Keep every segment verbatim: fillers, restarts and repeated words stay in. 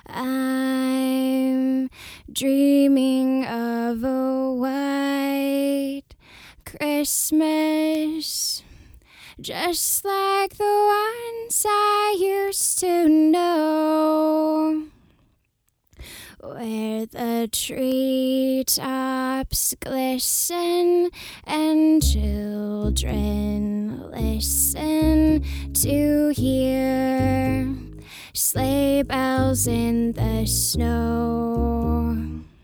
I'm dreaming of a white Christmas, just like the ones I used to know, where the treetops glisten and children listen to hear sleigh bells in the snow.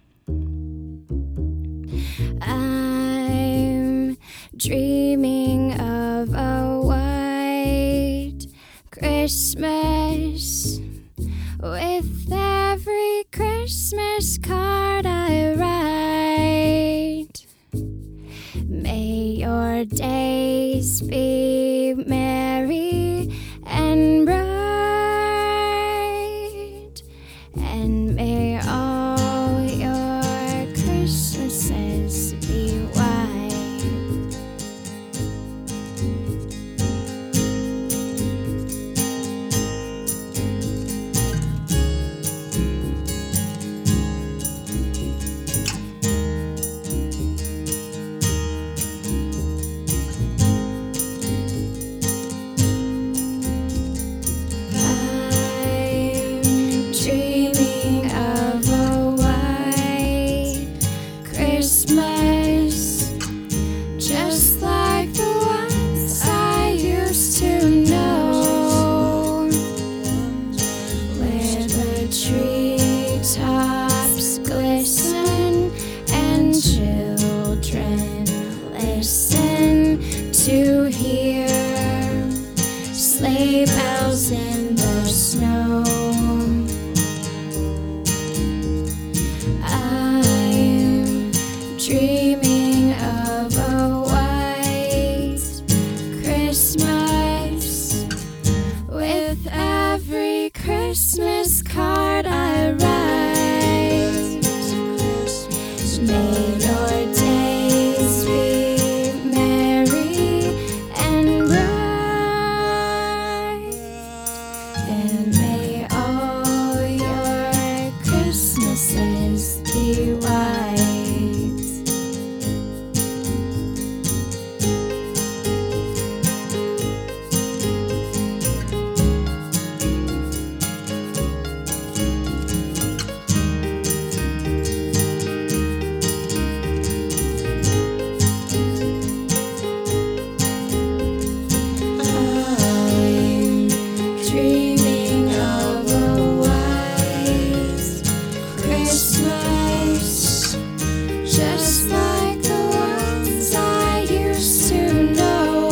I'm dreaming of a white Christmas, with every Christmas card I write. May your days be merry and bright, and may all your Christmases be white. Christmas, just like the ones I used to know, where the treetops glisten and children listen to hear sleigh bells in the snow. Dreaming of a white Christmas, with every Christmas card I write. May your days be merry and bright, and may all your Christmases be white. Dreaming of a white Christmas, just like the ones I used to know,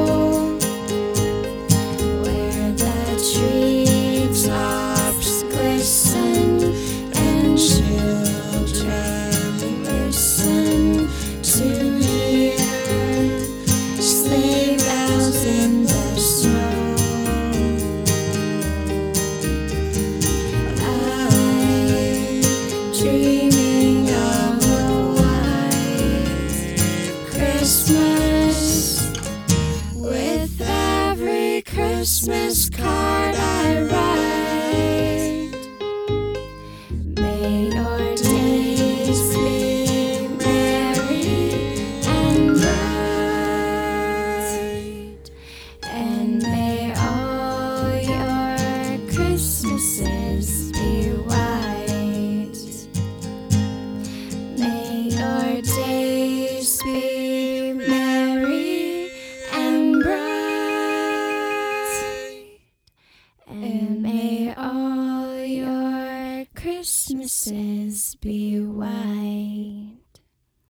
where the treetops glisten and children listen to hear sleigh bells in the snow. Dreaming of a white Christmas, with every Christmas card I write. May your days be merry and bright, and may all your Christmases be white. May your days be merry and bright, and may all your Christmases be white.